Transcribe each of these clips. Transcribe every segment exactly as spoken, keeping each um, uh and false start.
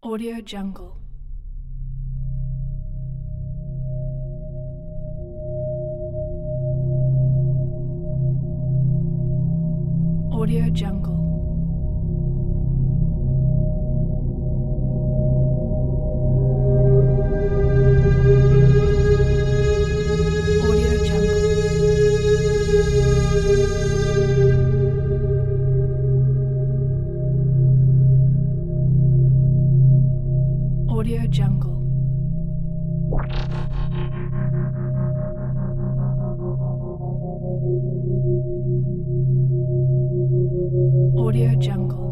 Audio Jungle. Audio Jungle. Audio Jungle. Audio Jungle. Audio Jungle.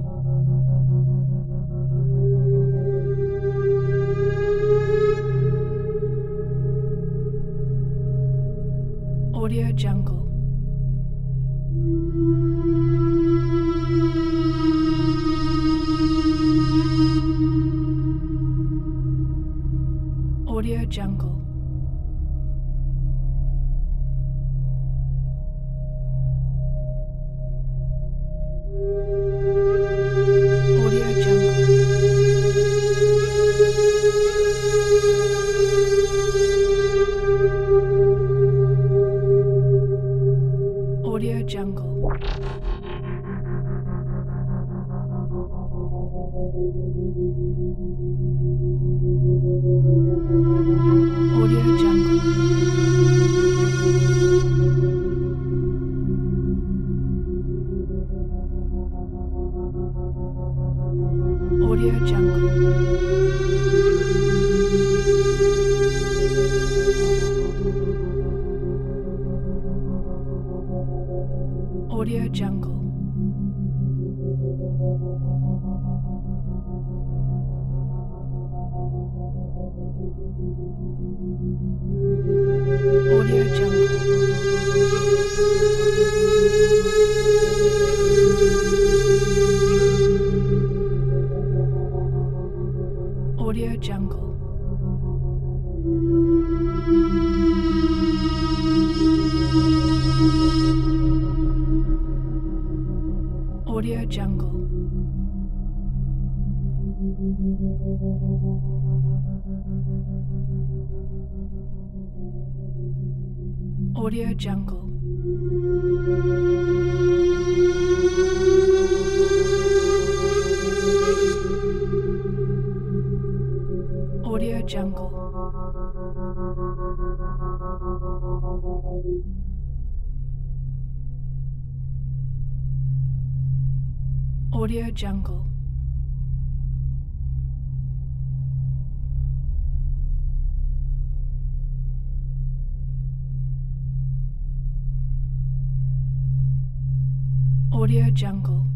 Audio Jungle. Audio Jungle. Audio Jungle. Audio Jungle. Audio Jungle. Audio Jungle. Audio Jungle. Audio Jungle. Audio Jungle. Audio Jungle. Audio Jungle. Audio Jungle. Audio Jungle. Audio Jungle.